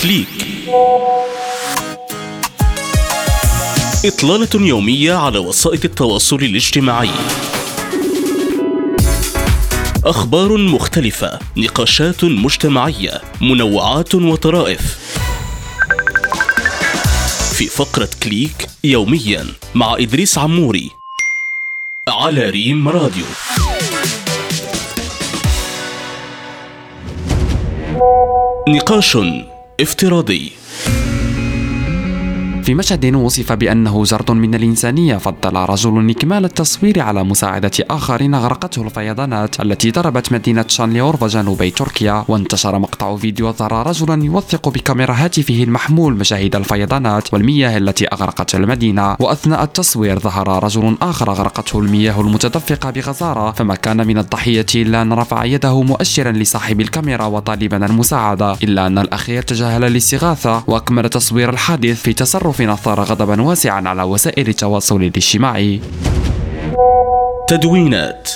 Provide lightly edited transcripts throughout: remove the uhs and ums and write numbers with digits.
كليك. إطلالة يومية على وسائل التواصل الاجتماعي. أخبار مختلفة، نقاشات مجتمعية، منوعات وطرائف. في فقرة كليك يوميا مع إدريس عموري على ريم راديو. نقاش افتراضي. في مشهد وصف بأنه جرد من الإنسانية، فضل رجل إكمال التصوير على مساعدة آخرين غرقته الفيضانات التي ضربت مدينة شانليورفا جنوبي تركيا. وانتشر مقطع فيديو ظهر رجلا يوثق بكاميرا هاتفه المحمول مشاهد الفيضانات والمياه التي أغرقت المدينة. وأثناء التصوير ظهر رجل آخر غرقته المياه المتدفقة بغزارة، فما كان من الضحية إلا أن رفع يده مؤشرا لصاحب الكاميرا وطالبا المساعدة، إلا أن الأخير تجاهل الاستغاثة وأكمل تصوير الحادث في تصرف أثار غضبا واسعا على وسائل التواصل الاجتماعي. تدوينات.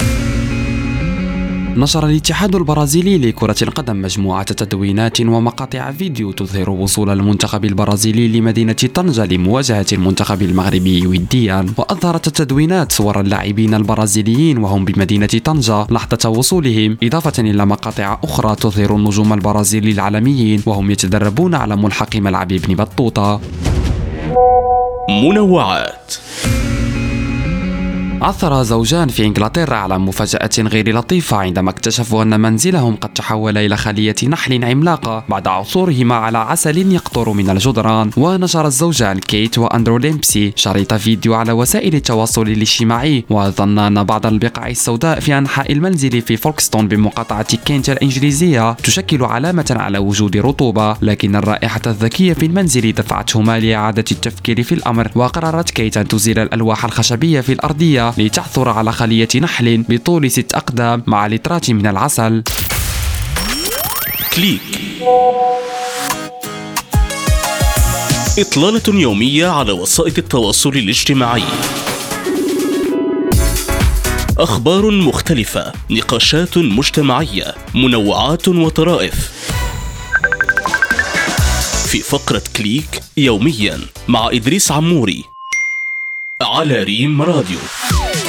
نشر الاتحاد البرازيلي لكرة القدم مجموعة تدوينات ومقاطع فيديو تظهر وصول المنتخب البرازيلي لمدينة طنجة لمواجهة المنتخب المغربي وديا. وأظهرت التدوينات صور اللاعبين البرازيليين وهم بمدينة طنجة لحظة وصولهم، إضافة إلى مقاطع أخرى تظهر النجوم البرازيلي العالميين وهم يتدربون على ملحق ملعب ابن بطوطة. منوعات. عثر زوجان في إنجلترا على مفاجأة غير لطيفة عندما اكتشفوا أن منزلهم قد تحول إلى خلية نحل عملاقة بعد عثورهما على عسل يقطر من الجدران. ونشر الزوجان كيت وأندرو ديمبسي شريط فيديو على وسائل التواصل الاجتماعي، وظن أن بعض البقع السوداء في أنحاء المنزل في فولكستون بمقاطعة كينت الإنجليزية تشكل علامة على وجود رطوبة، لكن الرائحة الذكية في المنزل دفعتهما لإعادة التفكير في الأمر. وقررت كيت أن تزيل الألواح الخشبية في الأرضية لتعثر على خلية نحل بطول 6 أقدام مع لترات من العسل. كليك. إطلالة يومية على وسائل التواصل الاجتماعي. أخبار مختلفة، نقاشات مجتمعية، منوعات وطرائف. في فقرة كليك يوميا مع إدريس عموري على ريم راديو.